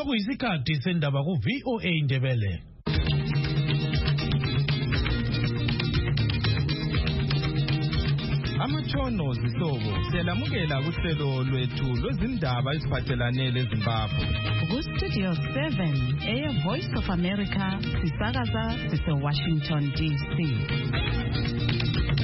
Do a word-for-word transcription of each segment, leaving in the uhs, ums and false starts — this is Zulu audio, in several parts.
Sekuyisikhathi sendaba ku V O A Indebele. Amatshono zihlobo siyalamukela kuhlelo lwethu lwezindaba eziphathelane leZimbabwe. Ku Studio seven, Air Voice of America, sisakaza sise Washington D C.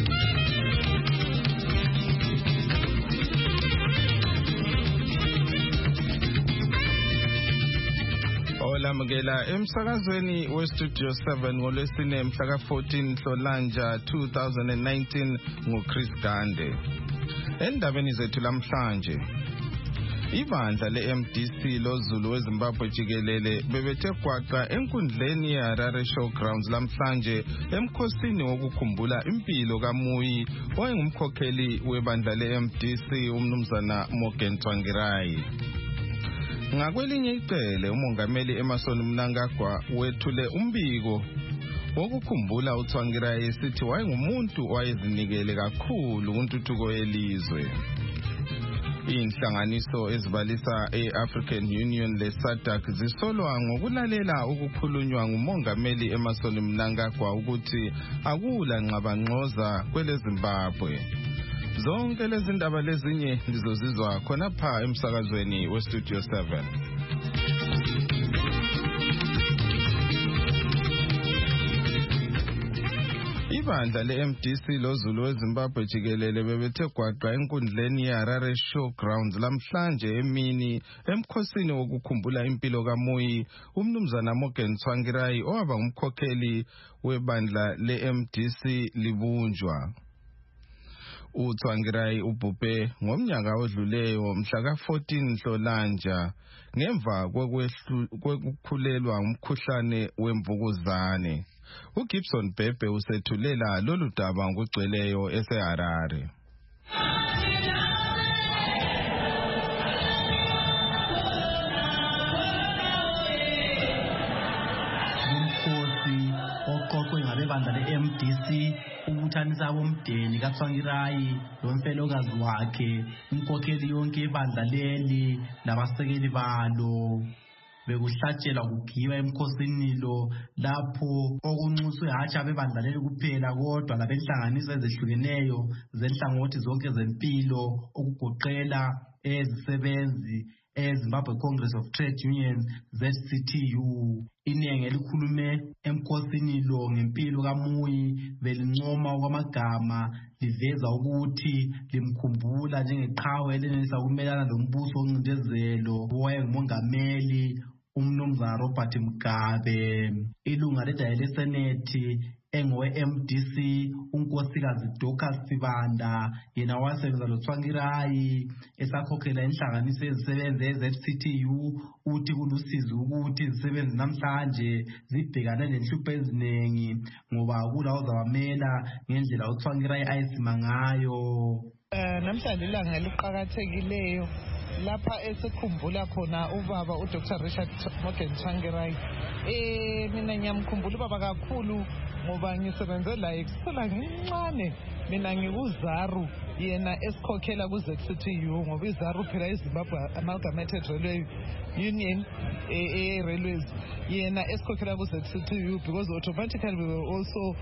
Olamukela emsakazweni we Studio seven ngolwesine mhla ka fourteen Nhlolanja two thousand nineteen nguChris Gande. Endabeni zethu lamhlanje, ibandla le-M D C loZulu weZimbabwe jikelele bebethe gwaqa enkundleni yeHarare Showgrounds lamhlanje emkhosini wokukhumbula impilo kaMuyi owayengumkhokheli webandla le-M D C umnumzana Morgan Tsvangirai. Ngakwelinye icele umongameli Emmerson Mnangagwa wethule umbiko wokukhumbula uTsvangirai esithi wayengumuntu owayezinikele kakhulu kuntuthuko yelizwe. Inhlanganiso ezibalisa e-African Union le-SADC zisolwa ngokulalela ukukhulunywa ngumongameli Emmerson Mnangagwa ukuthi akula nqabangqoza kwele Zimbabwe. Zonke lezi ndaba lezinye lizozizwa khona pha emsakazweni we Studio seven. Ibandla le-M D C loZulu weZimbabwe jikelele bebethe gwaqa enkundleni yeHarare Showgrounds lamhlanje emini emkhosini wokukhumbula impilo kaMuyi umnumzana Morgan Tsvangirai owaba ngumkhokheli webandla le-M D C libunjwa. uTsvangirai ubhubhe ngomnyaka odluleyo mhla ka fourteen Nhlolanja ngemva kokukhulelwa umkhuhlane wemvukuzane. uGibson Bhebhe usethulela lolu daba ngokugcweleyo eseHarare. Umkhosi oqoqwe ngabebandla le-M D C ukuthanisa abomdeni kaTsvangirai lomfelokazi wakhe, umkhokheli yonke ibandla leli labasekeli balo. Bekuhlatshelwa kugiwa emkhosini lo lapho okunxuswe hatshi abebandla leli kuphela kodwa labenhlanganiso ezehlukeneyo zenhlangothi zonke zempilo okugoqela ezisebenzi eZimbabwe Congress of Trade Unions Z C T U. Iningi elikhulume emkhosini lo ngempilo kaMuyi belincoma kwamagama liveza ukuthi limkhumbula njengeqhawe elenelisa ukumelana lombuso oncindezelo owayengumongameli umnumzana Robert Mugabe. Ilunga ledaya leSenethi engowe-M D C unkosikazi Dorcas Sibanda yena wasebenza loTsvangirai esakhokhela inhlanganiso ezisebenzi e-Z C T U uthi kulusizi ukuthi izisebenzi namhlanje zibhekane nenhlupho eziningi ngoba akula ozawamela ngendlela uTsvangirai ayisima ngayo. Namhlanje ilanga eliqhakathekileyo lapha esikhumbula khona ubaba uDoctor Richard Morgan Tsvangirai. Eh mina ngiyamkhumbula ubaba kakhulu ngoba ngisebenze la ekusela ngincane. Mina ngikuZaru yena esikhokhela ku Z C T U ngoba iZaru phela iZimbabwe Amalgamated Railway Union eh railways yena esikhokhela ku Z C T U because automatically we were also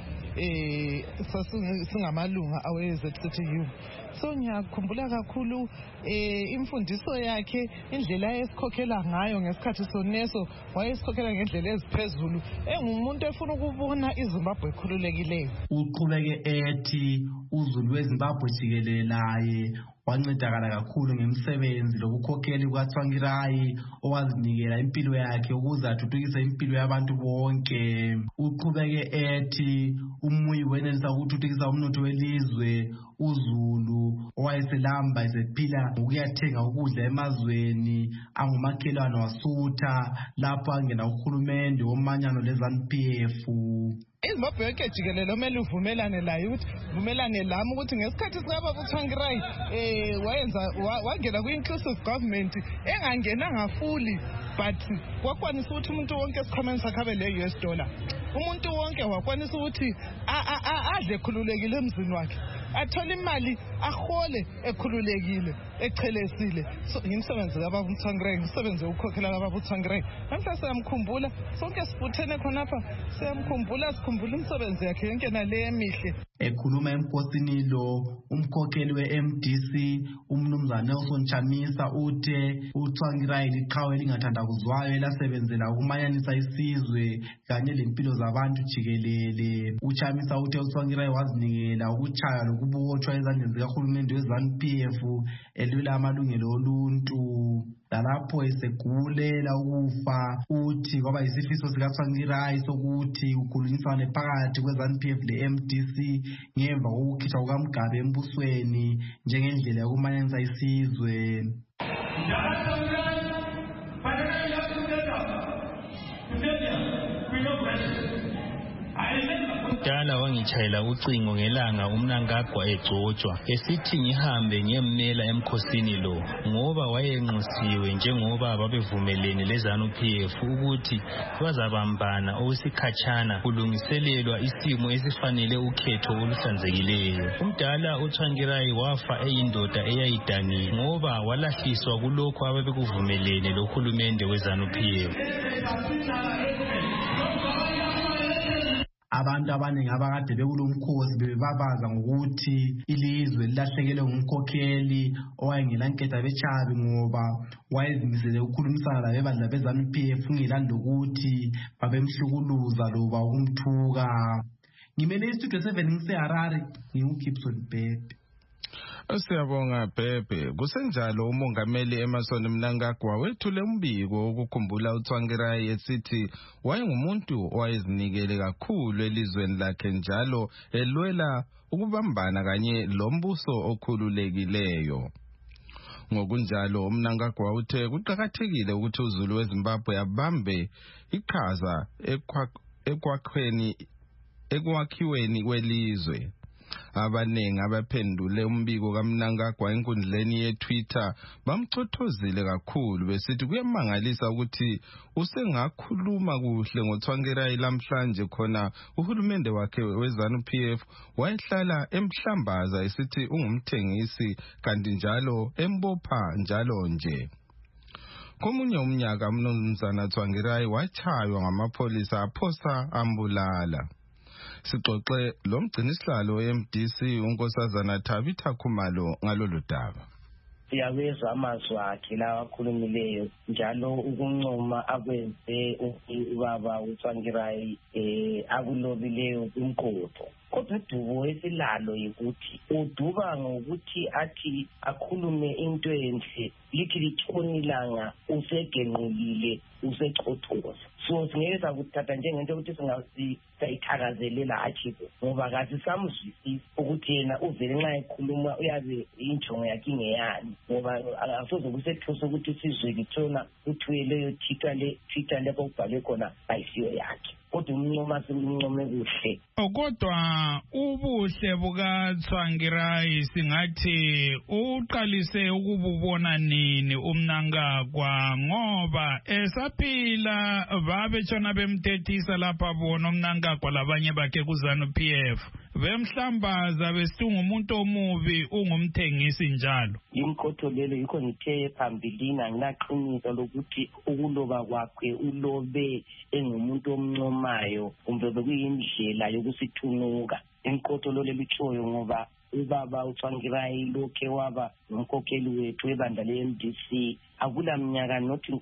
eh singamalunga awe Z C T U. So ngiyakhumbula kakhulu eh imfundiso yakhe, indlela esikhokhela ngayo ngesikhathi soneso wayesikhokhela ngendlela eziphezulu, engumuntu efuna ukubona iZimbabwe ekhululekileyo. Uqhubeke ethi uZulu weZimbabwe jikelele laye wancedakala kakhulu ngemsebenzi lobukhokheli bukaTsvangirai owazinikela impilo yakhe ukuze athuthukise impilo yabantu bonke. Uqhubeke ethi uMuyi wenelisa ukuthuthukisa umnotho welizwe. uZulu owayeselamba esephila ngokuyathenga ukudla emazweni angumakhelwane wasutha lapho angena uhulumende womanyano leZANU P F. iZimbabwe yonke jikelele omele uvumelane layo ukuthi vumelane lami ukuthi ngesikhathi singaba kuTsvangirai eh wayenza wangena ku-inclusive government engangenanga fully but wakwanisa ukuthi umuntu wonke esikhwameni sakhe abe le-U S dollar. Umuntu wonke wakwanisa ukuthi adle khululekile emzini wakhe, athola imali ahole ekhululekile echelesile. Ngimsebenzi kababa uMthangirayi, ngimsebenzi ukukhokhela kababa uMthangirayi. Namhla siyamkhumbula sonke sibuthene khonapha, siyamkhumbula sikhumbula imisebenzi yakhe yonke nale emihle. Ekhuluma emkhosini lo umkhokheli we-M D C umnumzana Nelson Chamisa uthe uThwangirayi liqhawe lingathandabuzwayo elasebenzela ukumanyanisa isizwe kanye lempilo zabantu jikelele. uChamisa uthe uThwangirayi wazinikela ukuchaya lokubotshwa ezandleni zikahulumende we-ZANU P F elwela amalungelo oluntu. Lalapho esegulela ukufa uthi kwaba yisifiso sikaThwangirayi sokuthi ukhulunyiswane phakathi kwe-ZANU P F le-M D C ngemva kokukhishwa kukaMugabe embusweni njengendlela yokumanyanisa isizwe. Umdala wangitshayela ucingo ngelanga uMnangagwa egcotshwa esithi ngihambe ngiyemmela emkhosini lo ngoba wayenxusiwe njengoba babevumelene leZANU P F ukuthi bazabambana okwesikhatshana kulungiselelwa isimo esifanele ukhetho oluhlanzekileyo. Umdala uThwangirayi wafa eyindoda eyayidanile ngoba walahliswa kulokho ababekuvumelene lohulumende weZANU P F. Abantu abaningi abakade bekulomkhosi bebabaza ngokuthi ilizwe lilahlekelwe ngumkhokheli owayengela nketha bechabi ngoba wayezimisele ukukhulumisana labebandla beZANU P F ngelanda ukuthi babemhlukuluza loba ukumthuka. Ngimele istudio seven ngiseHarare ngiuGibson Bhebhe. Siyabonga Bhebhe. Kusenjalo umongameli Emmerson Mnangagwa wethule umbiko wokukhumbula uThwangirayi esithi wayengumuntu owayezinikele kakhulu elizweni lakhe njalo elwela ukubambana kanye lombuso okhululekileyo. Ngokunjalo uMnangagwa uthe kuqhakathekile ukuthi uZulu weZimbabwe abambe iqhaza ekwakhweni ekwakhiweni kwelizwe. Abanengi abaphendule umbiko kaMnangagwa enkundleni ye-Twitter bamchothozile kakhulu besithi kuyamangalisa ukuthi usengakhuluma kuhle ngoThwangirayi lamhlanje khona uhulumende wakhe weZANU P F wayehlala emhlambaza esithi ungumthengisi kanti njalo embopha njalo nje. Komunye umnyaka umnumzana Thwangirayi wachaywa ngamapholisa aphosa ambulala. Sixoxe lo mgcinisihlalo we-M D C unkosazana Thabitha Khumalo ngalolu daba. Siyabezwa amazwi akhe lawa akhulumileyo njalo ukuncoma akwenze ubaba uThwangirayi eh akulobileyo kumqotho. Kodwa udubo esilalo yikuthi uduba ngokuthi athi akhulume into enhle lithi litshonilanga usegenqulile usechothoza. So singeza ukuthatha njengento ukuthi singayithakazelela achibo ngoba kathi samzwisisa ukuthi yena uvele nxa ekhuluma uyabe injongo yakhe ingeyani ngoba asoze kusethusa ukuthi sizwe litshona uthuye leyo Twitter le Twitter lapho kubhale khona ayisiyo yakhe. Kodwa umncoma simncome kuhle. Kodwa ubuhle bukaThwangirayi singathi uqalise ukububona nini uMnangagwa ngoba esaphila babetshona bemthethisa lapha bona uMnangagwa labanye bakhe kuZANU P F bemhlambaza besithi umuntu omubi ungumthengisi njalo. Inkotho lelo yikho ngithe phambilini anginaqiniso lokuthi ukuloba kwakhe ulobe engumuntu omncomayo kumbe bekuyindlela yokusithunuka. Inkotho lelo lichoyo ngoba ubaba uThwangirayi lokhe waba umkhokheli wethu ebandla le-M D C akula mnyaka nothi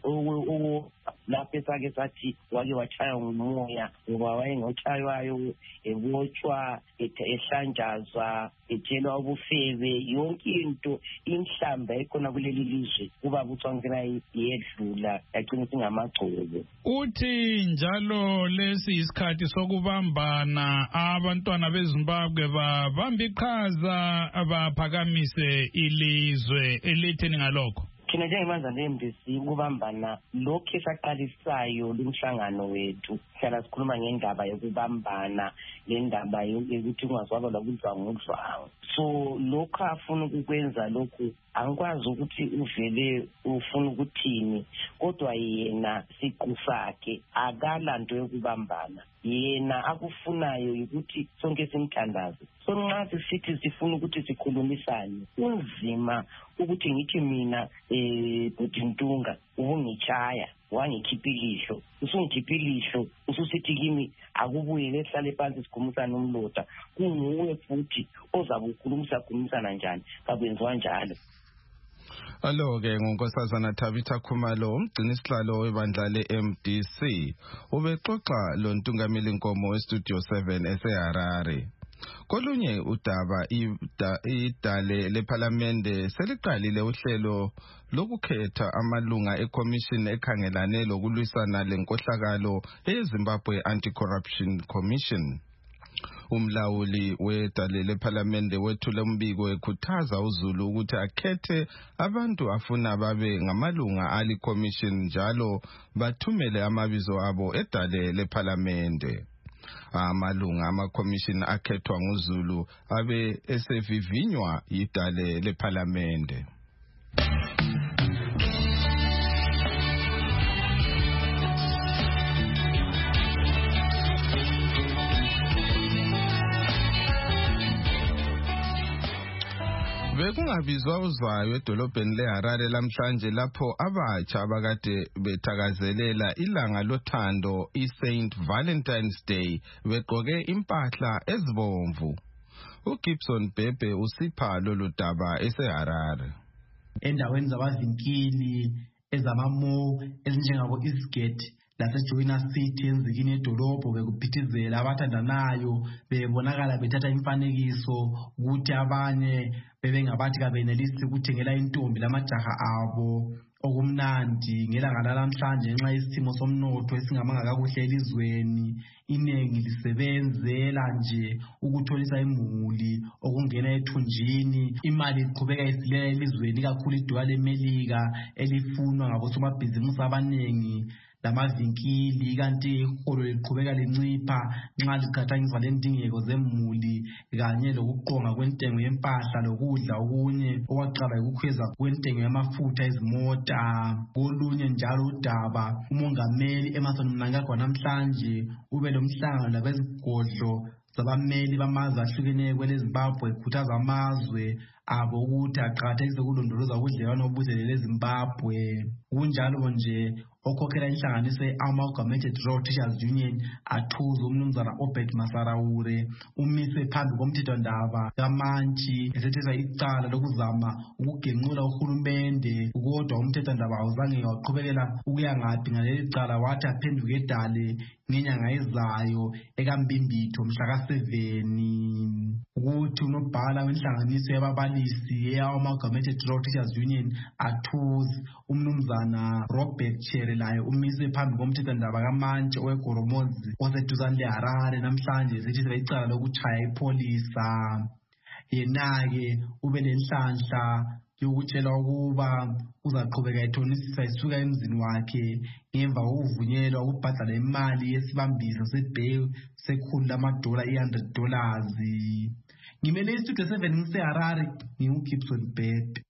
lapho esake sathi wake wachaywa ngumoya ngoba wayengotshaywayo ebotshwa ehlanjazwa etshelwa ubufebe yonke into inhlamba ekhona kuleli lizwe ubaba uThwangirayi yedlula yagcina singamagcobo. Uthi njalo lesi isikhathi sokubambana abantwana beZimbabwe babamba iqhaza abaphakamise ilizwe elitheni ngalokho. Thina njengemandla le-M D C ukubambana lokhu esaqalisayo lumhlangano wethu hlala sikhuluma ngendaba yokubambana lendaba yokuthi ungazwakala kudlwangudlwangu. So lokhu afuna ukukwenza lokhu angikwazi ukuthi uvele ufuna ukuthini kodwa yena siqu sakhe akalanto yokubambana. yena akufunayo ukuthi sonke simthandaze. So nxa sisithi sifuna ukuthi sikhulumisane unzima ukuthi ngithi mina eh Budintunga ubungichaya wangikhipha ilihlo usungikhipha ilihlo ususithi kimi akubuye lehlale phansi sikhulumisana nomlota kunguwe futhi ozabe ukhulumisa khulumisana njani kakwenziwa njalo. Alo ke ngonkosazana Tabitha Khumalo umgcini sihlalo webandla le-M D C ubexoxa lo ntungameli Nkomo we-Studio seven eseHarare. Kolunye udaba idale lephalamende seliqalile uhlelo lokukhetha amalunga eCommission ekhangelane lokulwisana lenkohlakalo eZimbabwe Anti-Corruption Commission. Umlawuli wedale lephalamende wethule umbiko ekhuthaza uZulu ukuthi akhethe abantu afuna babe ngamalunga ali commission njalo bathumele amabizo abo edale lephalamende. Amalunga ama-commission akhethwa nguZulu abe esevivinywa idale lephalamende. Bekungabizwa uzwayo edolobheni leHarare lamhlanje lapho abatsha abakade bethakazelela ilanga lothando iSaint Valentine's Day begqoke impahla ezibomvu. uGibson Bhebhe usipha lolu daba eseHarare. Endaweni zabazinkili ezamamo ezinjengabo Eastgate laseJoina City enzikini edolobho bekuphithizela abathandanayo bebonakala bethatha imfanekiso ukuthi abanye bebengabathi kabenelisi ukuthengela intombi lamajaha abo okumnandi ngelanga lalamhlanje ngenxa yesimo somnotho esingamanga kakuhle elizweni. Inengi lisebenzela nje ukutholisa imuli okungena ethunjini. Imali iqhubeka isilela elizweni kakhulu idola leMelika elifunwa ngabosomabhizimusi abanengi lamavinkili kanti iholo liqhubeka lincipha nxa liqhathaniswa lendingeko zemuli kanye lokuqonga kwentengo yempahla lokudla okunye okwaqala ukukhweza kwentengo yamafutha ezimota. Kolunye njalo udaba umongameli Emmerson Mnangagwa namhlanje ube lomhlangano labezigodlo zabameli bamazwe ahlukeneyo kweleZimbabwe ekhuthaza amazwe abo ukuthi aqakathekise ukulondoloza ubudlelwano obuzelele eZimbabwe. Kunjalo nje okhokhela inhlanganiso ye-Amalgamated Rural Teachers Union athuza umnumzana Obed Masaraure umiswe phambi komthethwandaba kaMantshi esethetha icala lokuzama ukugenqula uhulumende kodwa umthethwandaba awuzange waqhubekela ukuya ngaphi ngaleli cala wathi aphenduke edale ngenyanga ezayo ekambimbitho mhla ka seven. Ukuthi unobhala wenhlanganiso yababalisi ye-Amalgamated Rural Teachers Union athuza umnumzana Robert Chere laye umiswe phambi komthethwandaba kaMantshi owegoromozi oseduzane leHarare namhlanje esithi icala lokutshaya ipholisa. Yena-ke ube lenhlanhla yokutshela ukuba uzaqhubeka ethonisisa isuka emzini wakhe ngemva kokuvunyelwa ukubhadala imali yesibambiso sebheyi sekhulu lamadola one hundred dollars. Ngimele iStudio seven ngiseHarare nginguGibson Bhebhe.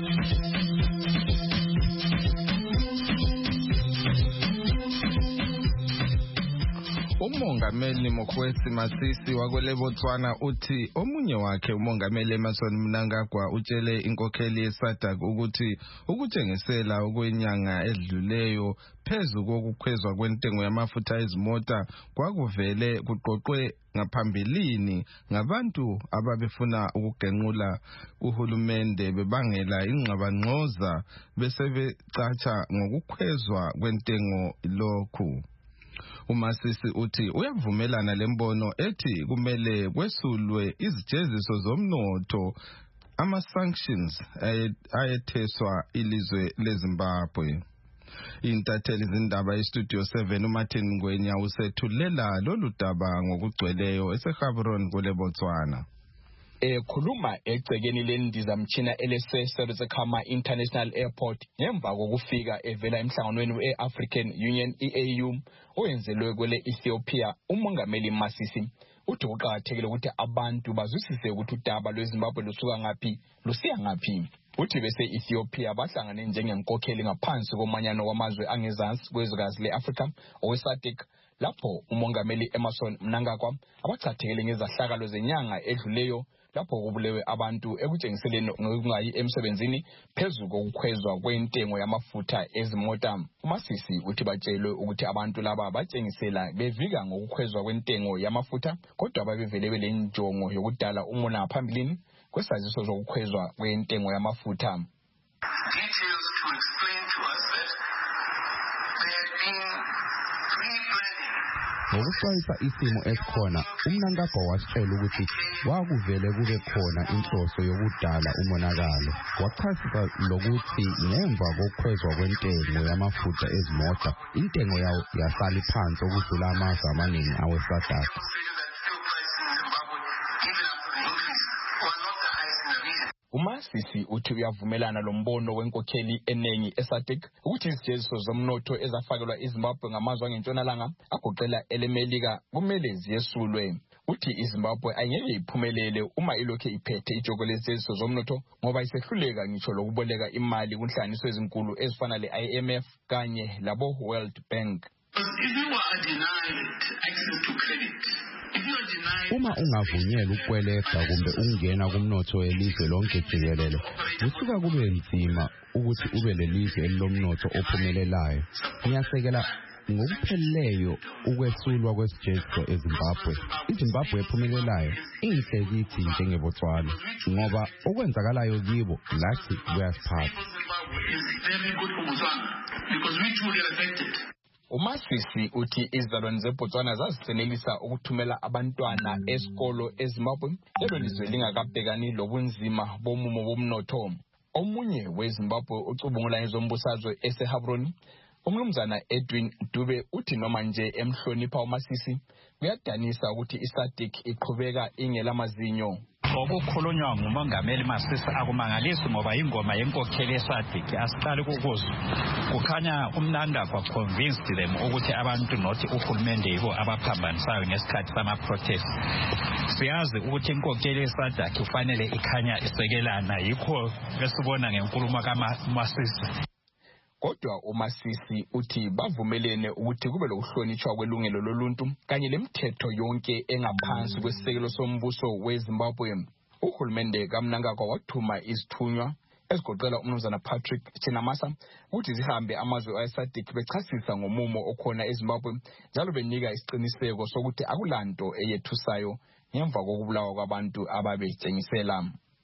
Umongameli Mokgweetsi Masisi wakwele Botswana uthi omunye wakhe umongameli Emmerson Mnangagwa utshele inkokheli yeSADC ukuthi ukutshengisela okwenyanga edluleyo phezu kokukhwezwa kwentengo yamafutha ezimota kwakuvele kuqoqwe ngaphambilini ngabantu ababefuna ukugenqula uhulumende bebangela ingxabangxoza besebecatsha ngokukhwezwa kwentengo lokhu. uMasisi uthi uyavumelana lembono ethi kumele kwesulwe izijeziso zomnotho ama-sanctions ayetheswa ilizwe leZimbabwe. Intatheli zindaba yeStudio seven uMartin Ngwenya usethulela lolu daba ngokugcweleyo eseGaborone kule Botswana. ekhuluma egcekeni lendizamtshina elese-Seretse-Khama International Airport ngemva kokufika evela emhlanganweni we-African Union E A U oyenzelwe kwele Ethiopia. Umongameli Masisi uthi kuqakathekile ukuthi abantu bazwisise ukuthi udaba lweZimbabwe lusuka ngaphi lusiya ngaphi. Uthi bese Ethiopia bahlangane njengenkokheli ngaphansi komanyano wamazwe angezansi kwezwekazi le-Africa owe-SADC lapho umongameli Emmerson Mnangagwa abachathekele ngezahlakalo zenyanga edluleyo lapho kubulewe abantu ekutshengiseleni ngokungayi emsebenzini phezulu kokukhwezwa kwentengo yamafutha ezimota. uMasisi uthi batshelwe ukuthi abantu laba batshengisela bevika ngokukhwezwa kwentengo yamafutha kodwa babevele belenjongo yokudala umona phambilini kwesaziso zokukhwezwa kwentengo yamafutha. Ngokuxwayisa isimo esikhona, uMnangagwa wasitshela ukuthi wakuvele kube khona inhloso yokudala umonakalo. Wachasisa lokuthi ngemva kokukhwezwa kwentengo yamafutha ezimota, intengo yawo yasala phansi okudlula amazwe amaningi aweSADC. uMasisi uthi uyavumelana lombono wenkokheli enengi eSADC ukuthi izijeziso zomnotho ezafakelwa iZimbabwe ngamazwe angentshonalanga agoqela elemelika kumele ziyesulwe. Uthi iZimbabwe ayengeke iphumelele uma ilokhe iphethe ijoko lezijeziso zomnotho ngoba isehluleka ngitsho lokuboleka imali kunhlanganiso ezinkulu ezifana le-I M F kanye labo World Bank. Uma ungavunyelwa ukweleta kumbe ungena kumnotho welizwe lonke jikelele, kusuka kube nzima ukuthi ube lelizwe elilomnotho ophumelelayo. Ngiyasekela ngokupheleleyo ukwesulwa kwesijeziso eZimbabwe. iZimbabwe ephumelelayo inhle kithi njengebotswana ngoba okwenzakalayo kibo lathi kuyasiphatha. uMasisi uthi izizalwane zeBotswana zazisenelisa ukuthumela abantwana esikolo eZimbabwe lelo lizwe lingakabhekani lobunzima bomumo bomnotho. Omunye weZimbabwe ucubungula ngezombusazwe eseHabroni, umnumzana Edwin Dube uthi noma nje emhlonipha uMasisi kuyadanisa ukuthi iSADC iqhubeka ingelamazinyo. Okukhulunywa ngumongameli Masisi akumangalisi ngoba ingoma yenkokheli eSADC asiqali ukuzwa. Kukhanya uMnangagwa convinced them ukuthi abantu nothi uhulumende yibo abaphambanisayo ngesikhathi sama-protest. Siyazi ukuthi inkokheli eSADC kufanele ikhanya isekelana, yikho besibona ngenkulumo kaMasisi. Kodwa uMasisi uthi bavumelene ukuthi kube lokuhlonishwa kwelungelo loluntu kanye lemithetho yonke engaphansi kwesisekelo sombuso weZimbabwe. Uhulumende kaMnangagwa wathuma izithunywa ezigoqela umnumzana Patrick Chinamasa ukuthi zihambe amazwe ayeSADC bechasisa ngomumo okhona eZimbabwe njalo benika isiqiniseko sokuthi akulanto eyethusayo ngemva kokubulawa kwabantu ababetshengisela.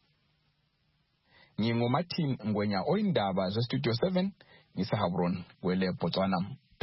NginguMartin Ngwenya oyindaba zeStudio seven ngiseHabron kwele Botswana.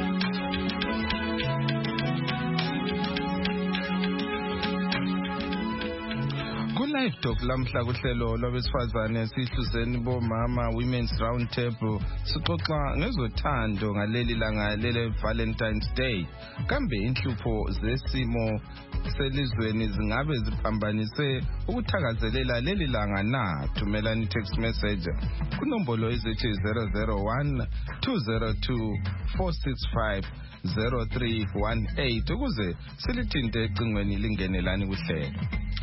Ku-Live Talk lamhla kuhlelo lwabesifazane sihluzeni bomama Women's Round Table sixoxa ngezothando ngaleli langa lele Valentine's Day. Kambe inhlupho zesimo selizweni zingabe ziphambanise ukuthakazelela leli langa na? Thumelani text message kunombolo ezithi zero zero one two zero two four six five zero three one eight ukuze silithinte ecingweni lingenelani kuhlelo.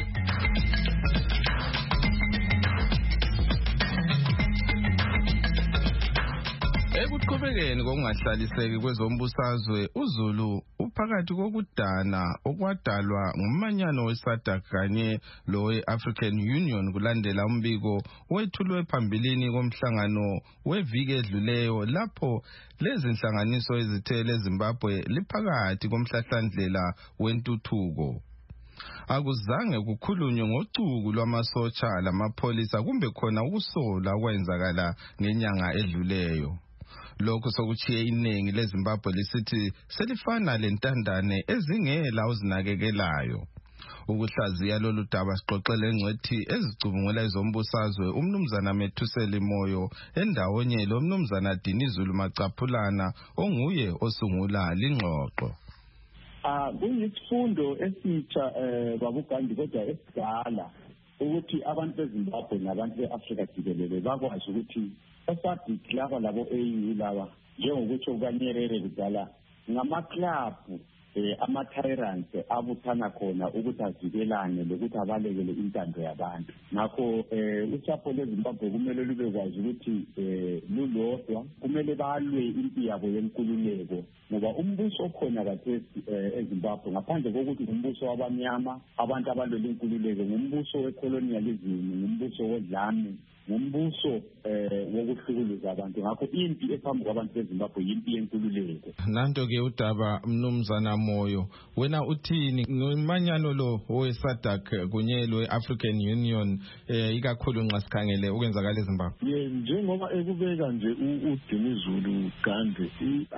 Ekuqhubekeni kokungahlaliseki kwezombusazwe, uZulu uphakathi kokudana okwadalwa ngumanyano weSADC kanye lowe-African Union kulandela umbiko wethulwe phambilini komhlangano weviki edluleyo lapho lezi nhlanganiso ezithele eZimbabwe liphakathi komhlahlandlela wentuthuko. Akuzange kukhulunywe ngocuku lwamasotsha lamapholisa kumbe khona ukusola okwenzakala ngenyanga edluleyo. Lokho sokuchiye iningi leZimbabwe lisithi selifana lentandane ezingela uzinakekelayo. Ukuhlaziya lolu daba sixoxele engcwethi ezicubungula izombusazwe umnumzana Methuseli Moyo endawonye lo mnumzana Dinizulu Macaphulana onguye osungula lingxoxo. Ah, kuyisifundo esitsha eh babugandi kodwa esidala ukuthi abantu beZimbabwe nabantu beAfrika jikelele bakwazi ukuthi eSADC laba labo A U laba njengokuthi ukanyerere kudala ngama club eh ama-tyrants abuthana khona ukuthi avikelane lokuthi abalekele intando yabantu. Ngakho eh usapho lweZimbabwe kumele lube kwazi ukuthi eh lulodwa kumele balwe impi yabo yenkululeko, ngoba umbuso okhona kathesi eZimbabwe ngaphandle kokuthi umbuso wabamnyama abantu abalwela inkululeko, ngumbuso wecolonialism, ngumbuso wodlame, ngumbuso eh wokuhlukuluza abantu. Ngakho impi ephambi kwabantu beZimbabwe yimpi yenkululeko. Nanto ke udaba Mnumzana Moyo, wena uthini ngomanyano lo we-SADC kunye lwe-African Union eh ikakhulu nxa sikhangele ukwenzakala eZimbabwe? Ye, njengoba ekubeka nje uDinizulu Gandhi,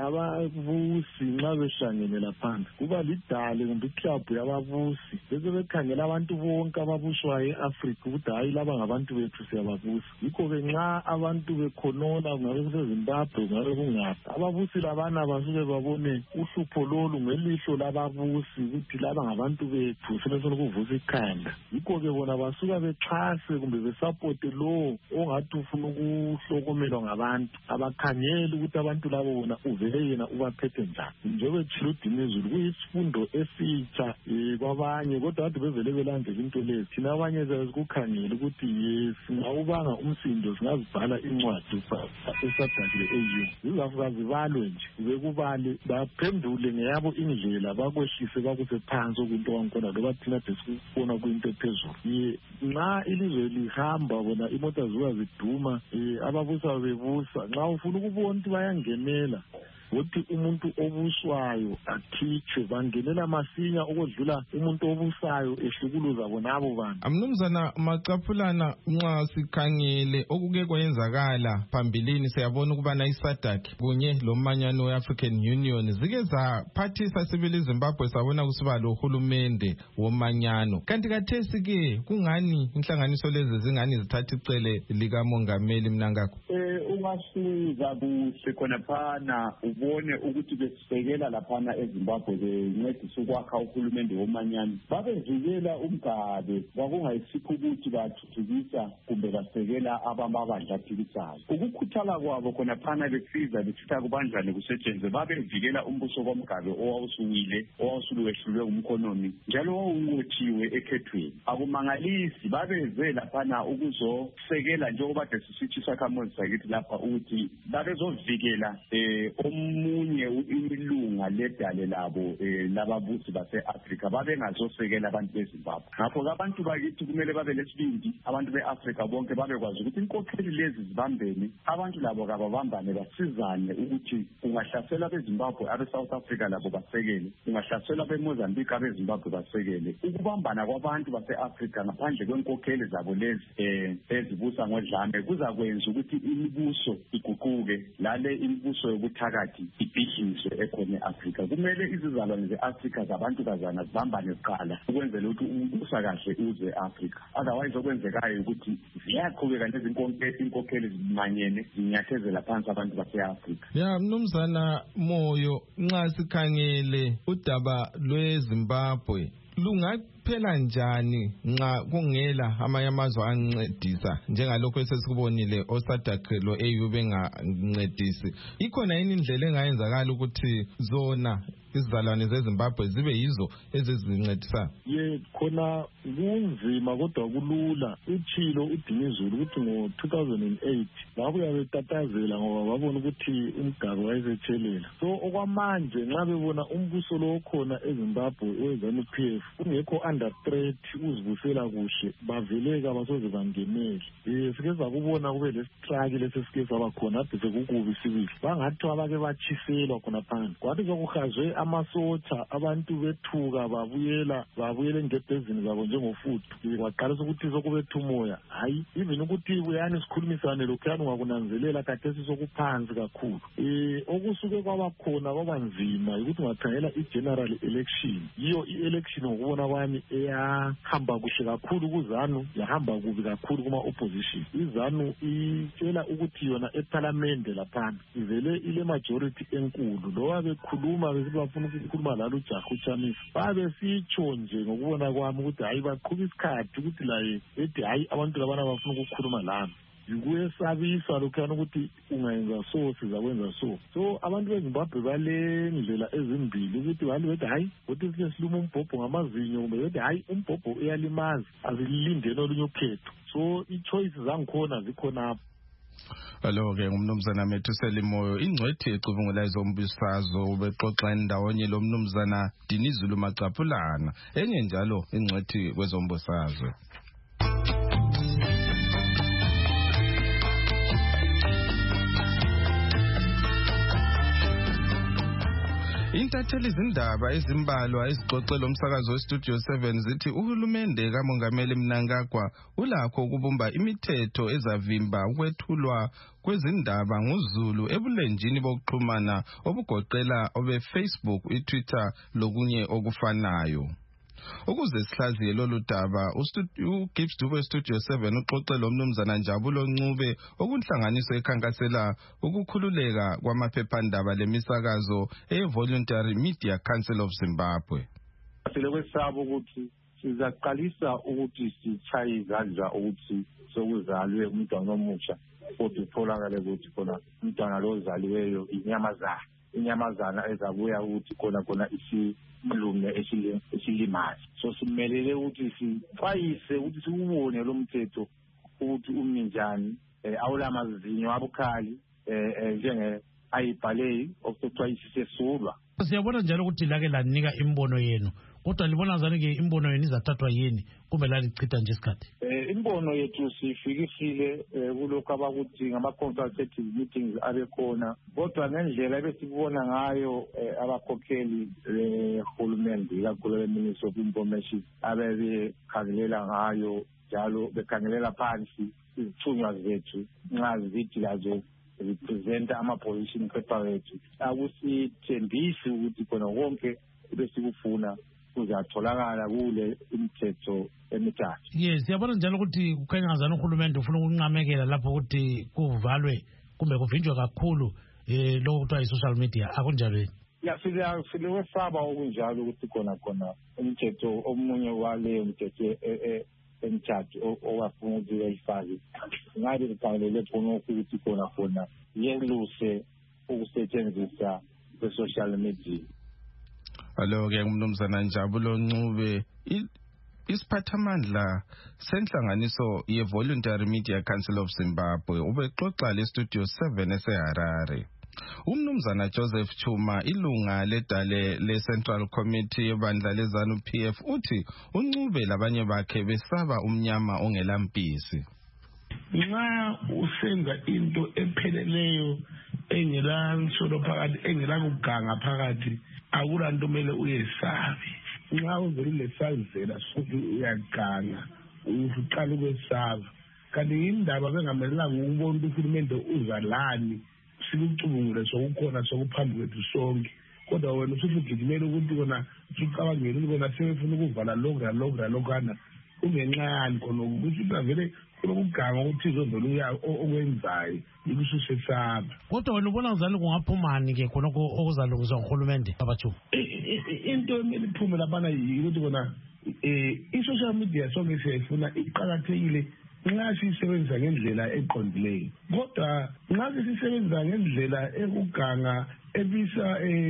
ababusi nxa behlangene laphansi kuba lidale kumbe iclub yababusi bese bekhangela abantu bonke ababuswayo eAfrika ukuthi hayi laba ngabantu bethu siyababusa. Yikho-ke nxa abantu bekhonona kungabe kuseZimbabwe kungabe kungaphi, ababusi labana basuke babone uhlupho lolu ngelihlo lababusi ukuthi laba ngabantu bethu sifuna ukuvusa ikhanda. Yikho-ke bona basuka bexhase kumbe besapote lo ongathi ufuna ukuhlokomelwa ngabantu, abakhangeli ukuthi abantu labo bona uvele yena ubaphethe njani. Njengoba etshilo uDinizulu kuyisifundo esitsha kwabanye, kodwa kade bevele belandela into lezi. Thina abanye sikukhangela ukuthi singawubanga umsindo singazibhala incwadi eSADC le-A U, zizafika zibalwe nje bekubale baphendule ngeyabo indlela bakwehlise bakuse phansi okunto wankhona loba thina desikubona kuyinto ephezulu. Nxa ilizwe lihamba bona imota ziwa ziduma ababusa bebusa, nxa ufuna ukubona ukuthi bayangenela ukuthi umuntu obuswayo akhitshwe, bangenela masinya ukodlula umuntu obusayo ehlukuluza bonabo bantu. Mnumzana Maqaphulana, nxa sikhangele okuke kwenzakala phambilini siyabona ukubana iSADC kunye lomanyano we-African Union zike zaphathisa sibili Zimbabwe sabona kusiba lo hulumende womanyano. Kanti kathesi ke kungani inhlanganiso lezi zingani zithatha icele lika Mongameli Mnangagwa? Eh ungasiza kuhle khona phana ubone ukuthi besisekela laphana eZimbabwe bencedisa ukwakha uhulumende womanyano. Babevikela umgabe kwakungayisikho ukuthi bathuthukisa kumbe basekela abamabandla aphikisayo. Ukukhuthala kwabo khona phana besiza besitha kubandlane kusetshenzwe babevikela umbuso komgabe owawusuwile owawusuluwehlulwe umkhonomi njalo wawunqothiwe ekhethweni. Akumangalisi babeze laphana ukuzosekela njengoba desisithi sakhamuzi sakithi lapha ukuthi babezovikela eh omunye imilunga ledale labo lababusi base-Afrika babengazosekela abantu beZimbabwe. Ngakho abantu bakithi kumele babe lesibindi, abantu be-Afrika bonke babekwazi ukuthi inkokheli lezi zibambene, abantu labo kababambane basizane ukuthi kungahlasela beZimbabwe abe-South Africa labo basekele, kungahlasela beMozambique abeZimbabwe basekele. Ukubambana kwabantu base-Afrika ngaphandle kwenkokheli zabo lezi eh ezibusa ngodlame kuzakwenza ukuthi imibuso iguquke, lale imibuso yobuthakathi ibhiziniswe ekhona eAfrika. Kumele izizalwane ze-Afrika zabantu kazana zibambane kuqala ukwenzela ukuthi umbusa kahle uze eAfrika. Otherwise okwenzekayo ukuthi ziyaqhubeka nezinkokheli zimanyene zinyathezela phansi abantu base-Afrika. Ya Mnumzana Moyo, nxa sikhangele udaba lweZimbabwe lungaphela njani nxa kungela amanye amazwe ancedisa njengalokho esesikubonile oSADC lo-A U bengancedisi? Ikhona yini indlela engayenzakala ukuthi zona izizalwane zeZimbabwe zibe yizo ezizincedisayo? Ye, khona kunzima kodwa kulula. Utshilo uDinizulu ukuthi ngo-two thousand eight babuya betatazela ngoba babona ukuthi umgabe wayesethelela. So okwamanje nxa bebona umbuso lo khona eZimbabwe owe-ZANU P F ungekho under threat uzibusela kuhle, baveleka basoze bangenele. Eh sike sakubona kube lestrike lesesike saba khona ade sekukubi sibili. Bangathiwa bake batshiselwa khona phansi. Kwathi sokuhazwe amasotsha abantu bethuka babuyela babuyela engebhezini zabo njengofuthu. Kwaqalisa ukuthi sokubetha umoya. Hayi, even ukuthi buyani sikhulumisane lokhuyani ungakunanzelela kathesi sokuphansi kakhulu. Eh okusuke kwabakhona kwabanzima ukuthi ungakhangela i-general election. Yiyo i-election ngokubona kwami eyahamba kuhle kakhulu kuZANU, yahamba kubi kakhulu kuma opposition. iZANU itshela ukuthi yona eParliament laphana ivele ile majority enkulu. Loba bekhuluma besibafuna ukukhuluma lalo uJaha uChamisa babe sitsho nje ngokubona kwami ukuthi hayi baqhuba isikhathi ukuthi la ethi hayi abantu labana bafuna ukukhuluma lami. kuyesabisa lokhuyana ukuthi ungayenza so sizakwenza so so abantu bezimbabwe bale ndlela ezimbili ukuthi bantu bethi hayi ukuthi sike siluma umbhobho ngamazinyo kumbe bethi hayi umbhobho uyalimaza azilindeni olunye ukhetho so i-choice zangikhona zikhonapho. Alo-ke ngumnumzana Methusela Moyo ingcwethi ecubungula izombusazwe ubexoxa ndawonye lo mnumzana Dinizulu Macaphulana enye njalo ingcwethi kwezombusazwe. Intatheli izindaba ezimbalwa ezixoxela umsakazo weStudio seven zithi uhulumende kaMongameli Mnangagwa ulakho ukubumba imithetho ezavimba ukwethulwa kwezindaba nguZulu ebulenjini bokuxhumana obugoqela obe Facebook, iTwitter lokunye okufanayo. Ukuze sihlaziye lolu daba uGibbs Dube Studio seven uxoxela umnumzana Njabulo Ncube okunhlanganiso ekhankasela ukukhululeka kwamaphephandaba lemisakazo e-Voluntary Media Council of Zimbabwe. Silokwesaba ukuthi sizaqalisa ukuthi sichaye izandla ukuthi sokuzalwe umntwana omusha kodwa utholakale ukuthi khona umntwana lo ozaliweyo inyamazana inyamazana ezabuya ukuthi khona khona isi mlume esilimazi so simelele ukuthi sifayise ukuthi siubone lo mthetho ukuthi umi njani awulamazinyo abukhali njenge ayibhale okuthiwa isisesulwa. Siyabona njalo ukuthi lake lanika imbono yenu kodwa libona njani ke imbono yenu izathathwa yini kumbe lalichitha nje isikhathi? Imbono yethu sifikisile kulokho abakuthi ngama-consultative meetings abekhona kodwa ngendlela ebesibona ngayo abakhokheli behulumende ikakhulu le-Ministry of Information abebekhangelela ngayo njalo bekhangelela phansi izithunywa zethu nxa zithi lazo representa ama-position paper wethu akusithembisi ukuthi khona konke besikufuna kuzatholakala kule imithetho emithathu. Yes, siyabona njalo ukuthi kukhanya ngazana uhulumende ufuna ukunqamekela lapho ukuthi kuvalwe kumbe kuvinjwe kakhulu eh lokho kuthiwa i-social media akunjalo yini? Ya sila silokwesaba okunjalo ukuthi khona khona umthetho omunye waleyo mthetho emithathu owafuna ukuthi uyifake ngabe kufanele khona ukuthi khona khona yeluse ukusetshenziswa kwe-social media. Alo-ke umnumzana Njabulo Ncube isiphathamandla senhlanganiso ye-Voluntary Media Council of Zimbabwe ubexoxa le-Studio seven eseHarare. Umnumzana Joseph Chuma ilunga ledale le-Central Committee yebandla le-ZANU-P F uthi uNcube labanye bakhe besaba umnyama ongelampisi. Nxa usenza into epheleleyo engela nsolo phakathi engela kuganga phakathi akulanto mele uyesabe. Nxa uvele lesazela sokuthi uyaganga uqala ukwesaba kanti indaba bengamelanga ukubona ukuthi uhulumende uzalani sikucubungule sokukhona sokuphambi kwethu sonke kodwa wena usufugijimela ukuthi kona ucabangela ukuthi kona sebefuna ukuvala lokhu nalokhu nalokhana ungenxa yani khona ukuthi bavele ukuganga ukuthi izondolo uya okwenzayo ikususesaba. Kodwa wena ubona ngizani kungaphumani ke khona okuzalungiswa nguhulumende abathu? Into emele iphume labana yikuthi kona eh i-social media sonke siyayifuna iqakathekile nxa siyisebenzisa ngendlela eqondileyo kodwa nxa siyisebenzisa ngendlela ekuganga ebisa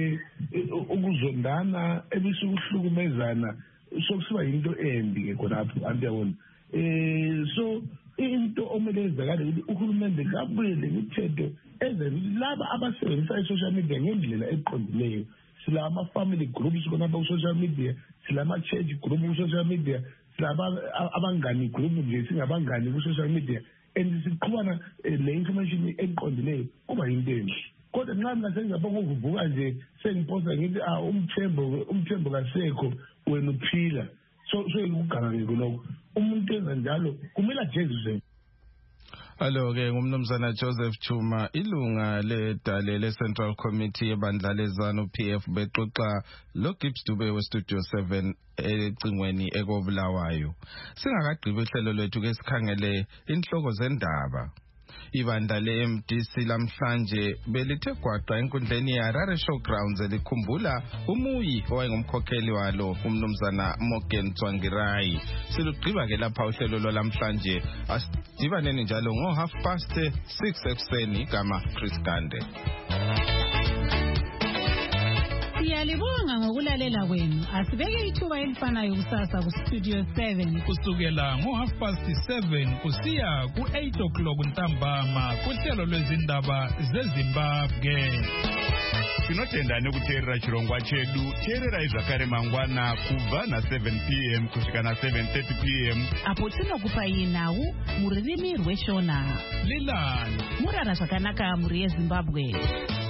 ukuzondana ebisa ukuhlukumezana sokusiba yinto embi ke khonapho antiyabona. Eh so into omele yenzakale ukuthi uhulumende kabuye lemithetho ezelaba abasebenzisa i-social media ngendlela eqondileyo. Sila ama-family groups khonapha ku-social media, sila ama-church group ku-social media, sila abangani group nje singabangani ku-social media and siqhubana le-information eqondileyo kuba yinto enhle. Kodwa nxa mina sengizapha ukuvuka nje sengiposta ngithi umthembo umthembo kasekho wena uphila so so ukuganga ngekho umuntu enza njalo kumele ajeziswe. Alo-ke ngumnumzana Joseph Chuma ilunga ledale le-Central Committee yebandla le-ZANU-P F bexoxa lo-Gibbs Dube we-Studio seven ecingweni ekobulawayo. Singakagqibi uhlelo lwethu ke sikhangele inhloko zendaba. Ibandla le-M D C lamhlanje belithe gwaqa enkundleni yeHarare Showgrounds elikhumbula umuyi owayengumkhokheli walo umnumzana Morgan Tsvangirai. Silugqiba ke lapha uhlelo lwalamhlanje, asidibaneni njalo ngo half past six ekuseni. Igama Chris Gande. Siyalibonga ngokulalela kwenu. Asibeke ithuba elifanayo kusasa ku Studio seven kusukela ngo half past seven kusiya ku eight o'clock ntambama kuhlelo lwezindaba zeZimbabwe. Tinotenda nekuteerera chirongwa chedu. Teerera zvakare mangwana kubva na seven p m kusvika na seven thirty p m apo tinokupai nhau mururimi rweshona. Lilani Murara zvakanaka muri yeZimbabwe.